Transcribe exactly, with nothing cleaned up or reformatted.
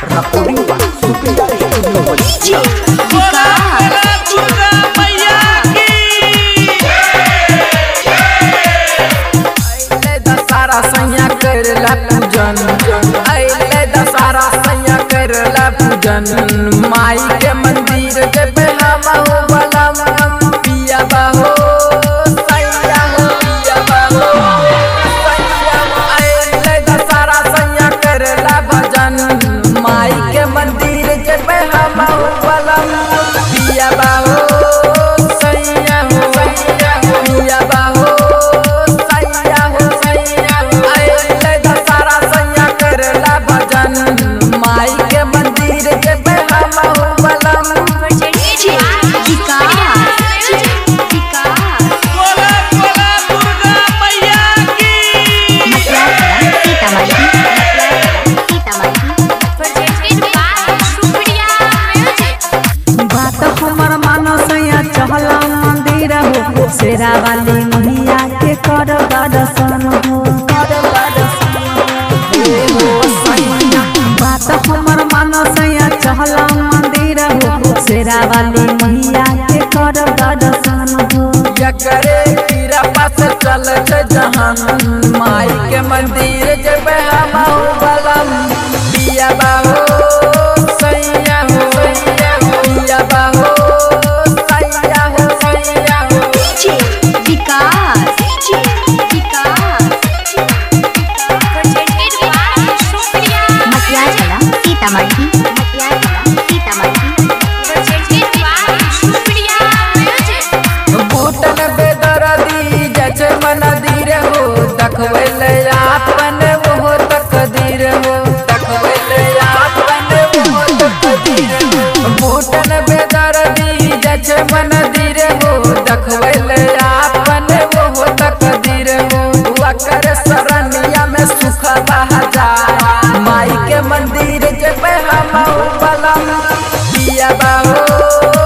recording by Supriya Studio Malaysia. सैया करला पूजन अइले दशहरा सैया करला पूजन माई के मंदिर जेबे हमहु बलम पिया बाहो सैया हो पिया बाहो सैया अइले दशहरा सैया करला भजन माई के मंदिर जेबे हमहु बलम पिया बाहो सैया हो सैया हो पिया बाहो माई के मंदिर के हमहु बलम बोला बोला दुर्गा मैया की बात हमर मानो सैया चहला मंदिर हो शेरा वाली मैया के कर दर्शन हो बात हमर मानो सैया चहला मंदिर हो शेरा वाली मैया के कर दर्शन हो करे कीरा पास चल जहान माई के मंदिर जब हमहु बलम पिया बाहो सैया हो सैया हो पिया बाहो सैया हो सैया हो बूटन बेदर्दी जैसे मंदिर हो देखवैले आपन वो तकदीर हो देखवैले आपन वो तकदीर हो बूटन बेदर्दी जैसे मंदिर हो देखवैले आपन वो तकदीर हो वकर शरणिया में सुख बह जाए माई के मंदिर जब हमहु बलम पिया बाहो